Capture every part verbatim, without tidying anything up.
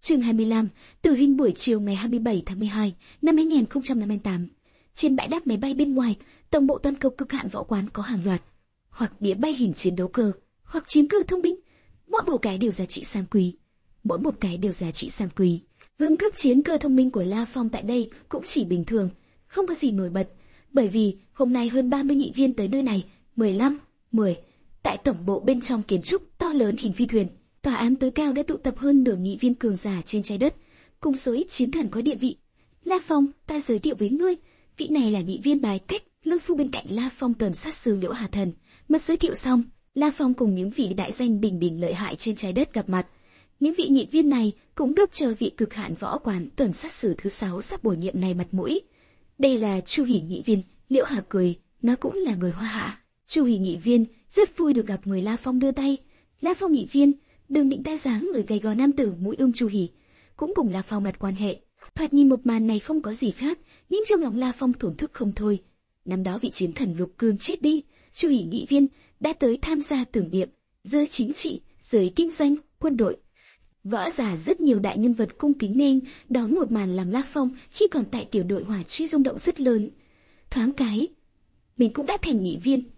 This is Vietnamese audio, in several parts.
Chương hai mươi lăm, tử hình buổi chiều ngày hai mươi bảy tháng mười hai năm hai nghìn không trăm năm mươi tám. Trên bãi đáp máy bay bên ngoài, tổng bộ toàn cầu cực hạn võ quán có hàng loạt hoặc đĩa bay hình chiến đấu cơ, hoặc chiến cơ thông minh. Mỗi một cái đều giá trị sang quý. Mỗi một cái đều giá trị sang quý. Vương cấp chiến cơ thông minh của La Phong tại đây cũng chỉ bình thường, không có gì nổi bật, bởi vì hôm nay hơn ba mươi nghị viên tới nơi này, mười lăm, mười. Tại tổng bộ bên trong kiến trúc to lớn hình phi thuyền, tòa án tối cao đã tụ tập hơn nửa nghị viên cường giả trên trái đất, cùng số ít chiến thần có địa vị. La Phong, ta giới thiệu với ngươi, vị này là nghị viên bài cách, lôi phu bên cạnh La Phong tuần sát sư Liễu Hà Thần. Mất giới thiệu xong, La Phong cùng những vị đại danh đỉnh đỉnh lợi hại trên trái đất gặp mặt. Những vị nghị viên này cũng cấp cho vị cực hạn võ quán tuần sát sử thứ sáu sắp bổ nhiệm này mặt mũi. Đây là Chu Hỉ nghị viên. Liễu Hà cười, nó cũng là người Hoa Hạ. Chu Hỉ nghị viên rất vui được gặp người. La Phong đưa tay. La Phong nghị viên, đừng định ta dáng người gầy gò nam tử mũi ưng Chu Hỉ cũng cùng La Phong đặt quan hệ. Thoạt nhìn một màn này không có gì khác, nhưng trong lòng La Phong thổn thức không thôi. Năm đó vị chiến thần Lục Cương chết đi, Chu Hỉ nghị viên đã tới tham gia tưởng niệm. Giới chính trị, giới kinh doanh, quân đội, võ giả rất nhiều đại nhân vật cung kính nên đón một màn làm La Phong khi còn tại tiểu đội hỏa truy rung động rất lớn. Thoáng cái, mình cũng đã thành nghị viên.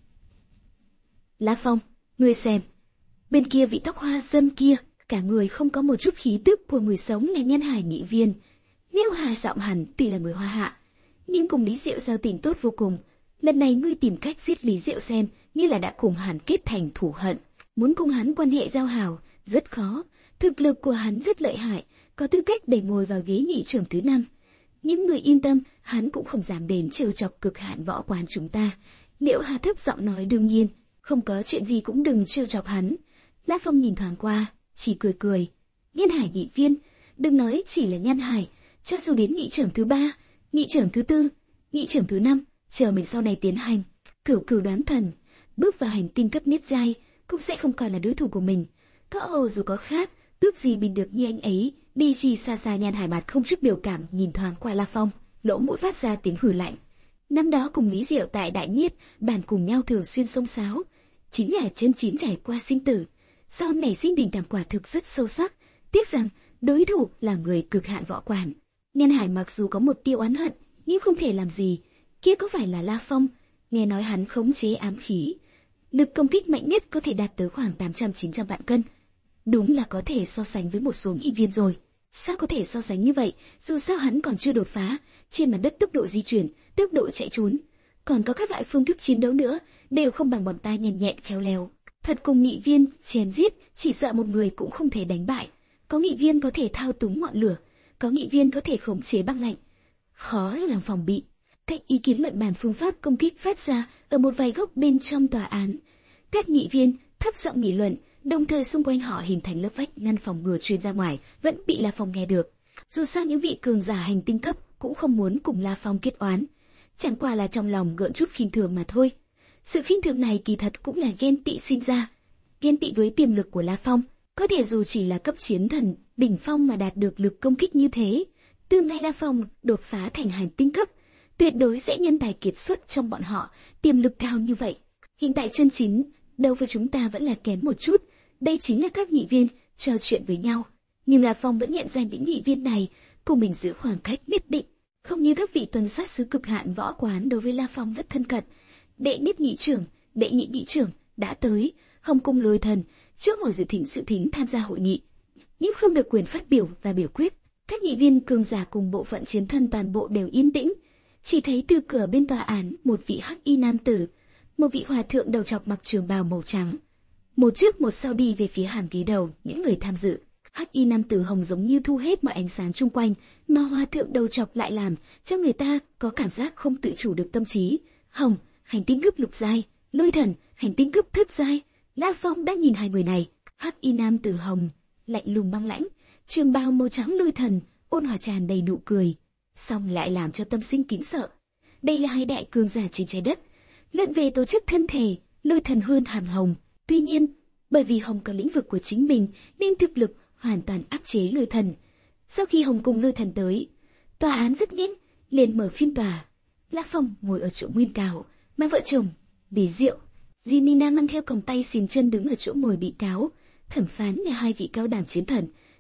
La Phong, ngươi xem, bên kia vị tóc hoa dâm kia, cả người không có một chút khí tức của người sống là Nhân Hải nghị viên. Liễu Hà giọng hẳn tuy là người Hoa Hạ, nhưng cùng Lý Diệu giao tình tốt vô cùng. Lần này ngươi tìm cách giết Lý Diệu xem như là đã cùng hắn kết thành thù hận, muốn cùng hắn quan hệ giao hảo rất khó. Thực lực của hắn rất lợi hại, có tư cách để ngồi vào ghế nghị trưởng thứ năm. Những người yên tâm, hắn cũng không dám đến trêu chọc cực hạn võ quán chúng ta. Liễu Hà thấp giọng nói, đương nhiên, không có chuyện gì cũng đừng trêu chọc hắn. La Phong nhìn thoáng qua, chỉ cười cười. Nhân Hải nghị viên, đừng nói chỉ là Nhân Hải, cho dù đến nghị trưởng thứ ba, nghị trưởng thứ tư, nghị trưởng thứ năm, chờ mình sau này tiến hành cửu cửu đoán thần, bước vào hành tinh cấp niết giai, cũng sẽ không còn là đối thủ của mình. Có ồ dù có khác, tước gì bình được như anh ấy. Đi chi xa xa. Nhan Hải mặt không chút biểu cảm nhìn thoáng qua La Phong, lỗ mũi phát ra tiếng hừ lạnh. Năm đó cùng Lý Diệu tại Đại Niết bàn cùng nhau thường xuyên xông xáo, chính là chân chính trải qua sinh tử. Sau này sinh tình cảm quả thực rất sâu sắc. Tiếc rằng đối thủ là người cực hạn võ quán. Nhan Hải mặc dù có một tia oán hận, nhưng không thể làm gì. Kia có phải là La Phong? Nghe nói hắn khống chế ám khí, lực công kích mạnh nhất có thể đạt tới khoảng tám trăm chín trăm vạn cân. Đúng là có thể so sánh với một số nghị viên rồi. Sao có thể so sánh như vậy? Dù sao hắn còn chưa đột phá. Trên mặt đất tốc độ di chuyển, tốc độ chạy trốn, còn có các loại phương thức chiến đấu nữa, đều không bằng bọn ta nhanh nhẹn khéo léo. Thật cùng nghị viên chém giết, chỉ sợ một người cũng không thể đánh bại. Có nghị viên có thể thao túng ngọn lửa, có nghị viên có thể khống chế băng lạnh, khó làm phòng bị. Các ý kiến luận bàn phương pháp công kích phát ra ở một vài góc bên trong tòa án. Các nghị viên thấp giọng nghị luận, đồng thời xung quanh họ hình thành lớp vách ngăn phòng ngừa truyền ra ngoài, vẫn bị La Phong nghe được. Dù sao những vị cường giả hành tinh cấp cũng không muốn cùng La Phong kết oán, chẳng qua là trong lòng gợn chút khinh thường mà thôi. Sự khinh thường này kỳ thật cũng là ghen tị sinh ra, ghen tị với tiềm lực của La Phong, có thể dù chỉ là cấp chiến thần đỉnh phong mà đạt được lực công kích như thế. Tương lai La Phong đột phá thành hành tinh cấp, tuyệt đối sẽ nhân tài kiệt xuất trong bọn họ, tiềm lực cao như vậy. Hiện tại chân chính đâu với chúng ta vẫn là kém một chút. Đây chính là các nghị viên trò chuyện với nhau, nhưng La Phong vẫn nhận ra những nghị viên này cùng mình giữ khoảng cách nhất định, không như các vị tuần sát sứ cực hạn võ quán đối với La Phong rất thân cận. Đệ nhất nghị trưởng, đệ nhị nghị trưởng đã tới Hồng Cung Lôi Thần trước ngồi dự thỉnh sự thính tham gia hội nghị, nhưng không được quyền phát biểu và biểu quyết. Các nghị viên cường giả cùng bộ phận chiến thân toàn bộ đều yên tĩnh, chỉ thấy từ cửa bên tòa án một vị hắc y nam tử, một vị hòa thượng đầu trọc mặc trường bào màu trắng, một trước một sau đi về phía hàng ghế đầu những người tham dự. Hắc y nam tử hồng giống như thu hết mọi ánh sáng chung quanh, mà hòa thượng đầu trọc lại làm cho người ta có cảm giác không tự chủ được tâm trí. Hồng, hành tinh cấp lục giai, Lôi Thần, hành tinh cấp thất giai. La Phong đã nhìn hai người này. Hắc y nam tử hồng lạnh lùng băng lãnh, trường bào màu trắng Lôi Thần ôn hòa tràn đầy nụ cười, song lại làm cho tâm sinh kính sợ. Đây là hai đại cường giả trên trái đất. Luận về tổ chức thân thể, Lôi Thần hơn hẳn Hồng. Tuy nhiên, bởi vì Hồng có lĩnh vực của chính mình nên thực lực hoàn toàn áp chế Lôi Thần. Sau khi Hồng cùng Lôi Thần tới, tòa án rất nhanh liền mở phiên tòa. La Phong ngồi ở chỗ nguyên cáo, mà vợ chồng Lý Diệu, Jinina mang theo còng tay xìn chân đứng ở chỗ ngồi bị cáo. Thẩm phán là hai vị cao đẳng chiến thần,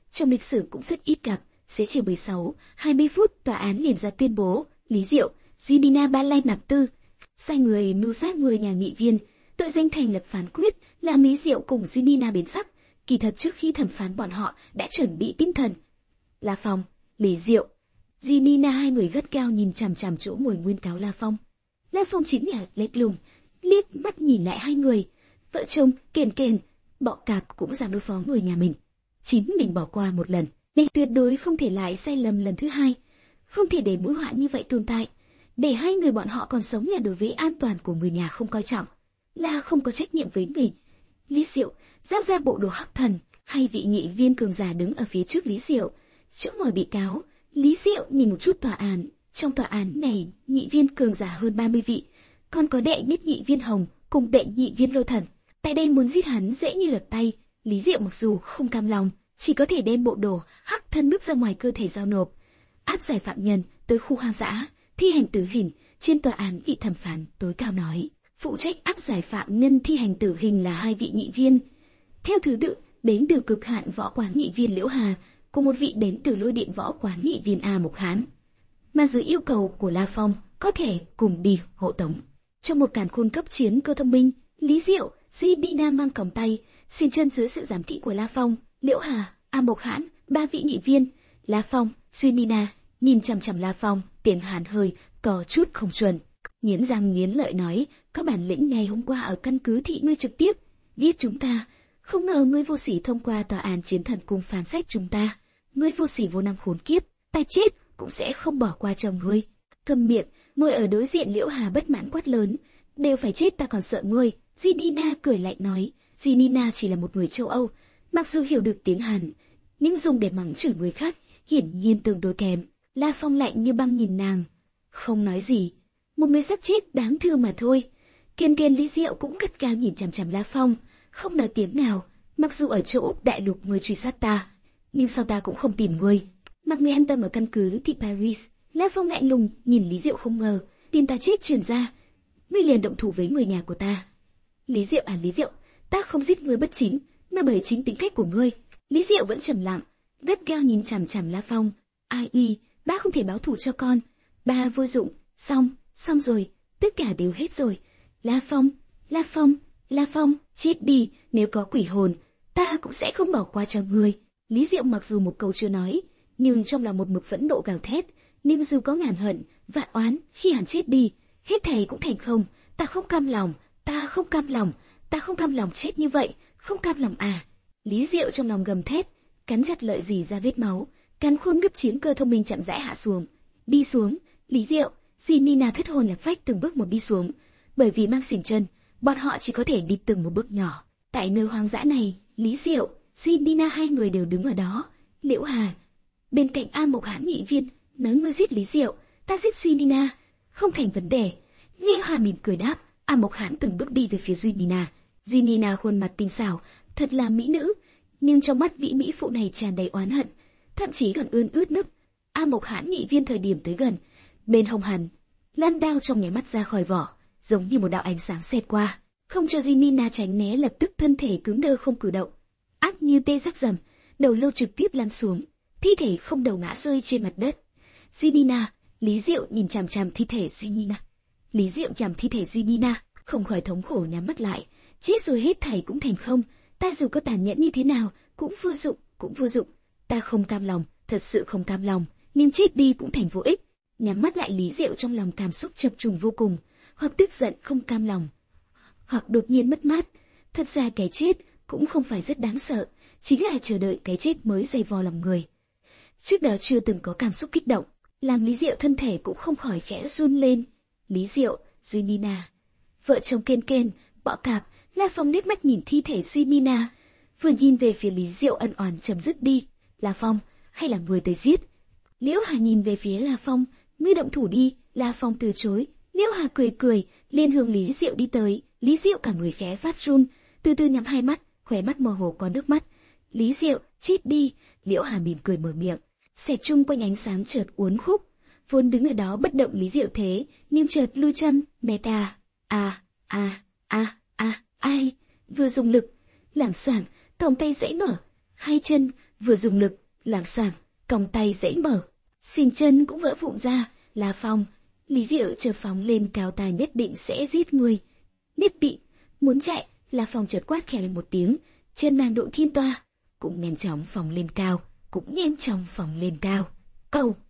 trong lịch sử cũng rất ít gặp. Xế chiều mười sáu, hai mươi phút, tòa án liền ra tuyên bố, Lý Diệu, Junina Ba Lai Nạp Tư, sai người mưu sát người nhà nghị viên, tội danh thành lập phán quyết là Lý Diệu cùng Junina biến sắc. Kỳ thật trước khi thẩm phán bọn họ đã chuẩn bị tinh thần. La Phong, Lý Diệu, Junina hai người gắt cao nhìn chằm chằm chỗ ngồi nguyên cáo La Phong. La Phong chính là lét lùng, liếc mắt nhìn lại hai người, vợ chồng kền kền, bọ cạp cũng dám đối phó người nhà mình. Chính mình bỏ qua một lần, nên tuyệt đối không thể lại sai lầm lần thứ hai, không thể để mối họa như vậy tồn tại. Để hai người bọn họ còn sống là đối với an toàn của người nhà không coi trọng, là không có trách nhiệm với mình. Lý Diệu giáp ra bộ đồ hắc thần, hai vị nghị viên cường giả đứng ở phía trước Lý Diệu, chỗ ngồi bị cáo. Lý Diệu nhìn một chút tòa án, trong tòa án này nghị viên cường giả hơn ba mươi vị, còn có đệ nhất nghị viên Hồng cùng đệ nghị viên Lô Thần. Tại đây muốn giết hắn dễ như lật tay. Lý Diệu mặc dù không cam lòng, chỉ có thể đem bộ đồ hắc thân bước ra ngoài cơ thể giao nộp, áp giải phạm nhân tới khu hoang dã, thi hành tử hình. Trên tòa án, vị thẩm phán tối cao nói, phụ trách áp giải phạm nhân thi hành tử hình là hai vị nghị viên, theo thứ tự đến từ cực hạn võ quán nghị viên Liễu Hà, cùng một vị đến từ lôi điện võ quán nghị viên A Mộc Hán, mà dưới yêu cầu của La Phong có thể cùng đi hộ tống. Trong một càn khôn cấp chiến cơ thông minh, Lý Diệu, Junina mang còng tay, xiên chân dưới sự giám thị của La Phong, Liễu Hà, A Mộc Hán, ba vị nghị viên. La Phong, Junina nhìn chằm chằm La Phong, tiền hàn hơi có chút không chuẩn, nghiến răng nghiến lợi nói, có bản lĩnh ngày hôm qua ở căn cứ thị ngươi trực tiếp giết chúng ta, không ngờ ngươi vô sỉ thông qua tòa án chiến thần cung phán xét chúng ta. Ngươi vô sỉ vô năng khốn kiếp, ta chết cũng sẽ không bỏ qua cho ngươi. Câm miệng. Ngồi ở đối diện Liễu Hà bất mãn quát lớn, đều phải chết ta còn sợ ngươi. Junina cười lạnh nói, Junina chỉ là một người châu Âu, mặc dù hiểu được tiếng Hàn, nhưng dùng để mắng chửi người khác hiển nhiên tương đối kém. La Phong lạnh như băng nhìn nàng, không nói gì, một người sắp chết đáng thương mà thôi. Kiên Kiên Lý Diệu cũng cất cao nhìn chằm chằm La Phong, không nói tiếng nào. Mặc dù ở châu Úc đại lục ngươi truy sát ta, nhưng sao ta cũng không tìm ngươi. Mặc ngươi an tâm ở căn cứ thị Paris. La Phong lạnh lùng nhìn Lý Diệu, không ngờ tin ta chết truyền ra, ngươi liền động thủ với người nhà của ta. Lý Diệu à Lý Diệu, ta không giết ngươi bất chính, mà bởi chính tính cách của ngươi. Lý Diệu vẫn trầm lặng, gắt gao nhìn chằm chằm La Phong. Ai uy, ba không thể báo thù cho con, ba vô dụng. Xong, xong rồi, tất cả đều hết rồi. La Phong, La Phong, La Phong, chết đi, nếu có quỷ hồn, ta cũng sẽ không bỏ qua cho ngươi. Lý Diệu mặc dù một câu chưa nói, nhưng trong lòng một mực phẫn nộ gào thét. Nhưng dù có ngàn hận, vạn oán, khi hắn chết đi, hết thảy cũng thành không. Ta không cam lòng, ta không cam lòng, ta không cam lòng chết như vậy, không cam lòng à. Lý Diệu trong lòng gầm thét, cắn chặt lợi rỉ ra vết máu, cắn khôn gấp chiến cơ thông minh chậm rãi hạ xuống. Đi xuống, Lý Diệu, Junina thất hồn lạc phách từng bước một đi xuống, bởi vì mang xiềng chân, bọn họ chỉ có thể đi từng một bước nhỏ. Tại nơi hoang dã này, Lý Diệu, Junina hai người đều đứng ở đó. Liễu Hà bên cạnh A Mộc Hán nghị viên nói, ngươi giết Lý Diệu, ta giết Junina, không thành vấn đề. Liễu Hà mỉm cười đáp. A Mộc Hán từng bước đi về phía Junina. Junina khuôn mặt tinh xảo, thật là mỹ nữ, nhưng trong mắt vị mỹ phụ này tràn đầy oán hận, thậm chí còn ươn ướt nước. A Mộc Hán nghị viên thời điểm tới gần, bên hông hắn, lan đao trong nháy mắt ra khỏi vỏ, giống như một đạo ánh sáng xẹt qua, không cho Junina tránh né, lập tức thân thể cứng đơ không cử động, ác như tê giác rầm, đầu lâu trực tiếp lăn xuống, thi thể không đầu ngã rơi trên mặt đất. Junina, Lý Diệu nhìn chằm chằm thi thể Junina. Lý Diệu chằm thi thể Junina, không khỏi thống khổ nhắm mắt lại. Chết rồi hết thảy cũng thành không. Ta dù có tàn nhẫn như thế nào, cũng vô dụng, cũng vô dụng. Ta không cam lòng, thật sự không cam lòng, nhưng chết đi cũng thành vô ích. Nhắm mắt lại, Lý Diệu trong lòng cảm xúc chập trùng vô cùng, hoặc tức giận không cam lòng, hoặc đột nhiên mất mát. Thật ra cái chết cũng không phải rất đáng sợ, chính là chờ đợi cái chết mới dày vò lòng người. Trước đó chưa từng có cảm xúc kích động, làm Lý Diệu thân thể cũng không khỏi khẽ run lên. Lý Diệu, Junina, vợ chồng Ken Ken, bọ cạp. La Phong liếc mắt nhìn thi thể Junina, vừa nhìn về phía Lý Diệu ân oán chấm dứt đi. La Phong, hay là người tới giết? Liễu Hà nhìn về phía La Phong, ngươi động thủ đi. La Phong từ chối. Liễu Hà cười cười, lên hướng Lý Diệu đi tới. Lý Diệu cả người khẽ phát run, từ từ nhắm hai mắt, khóe mắt mơ hồ có nước mắt. Lý Diệu, chết đi. Liễu Hà mỉm cười mở miệng, xẹt chung quanh ánh sáng chợt uốn khúc. Vốn đứng ở đó bất động Lý Diệu thế, nhưng chợt lưu chân, meta, a a a a, ai, vừa dùng lực, làm soảng, còng tay giãy mở, hai chân vừa dùng lực, loảng xoảng, còng tay dãy mở, xìn chân cũng vỡ vụn ra. La Phong, Lý Diệu chợt phóng lên cao tài nhất định sẽ giết người. Nhất định muốn chạy, La Phong chợt quát khẽ lên một tiếng, chân nàng độ thiên toa cũng nhanh chóng phóng lên cao, cũng nhanh chóng phóng lên cao. Cầu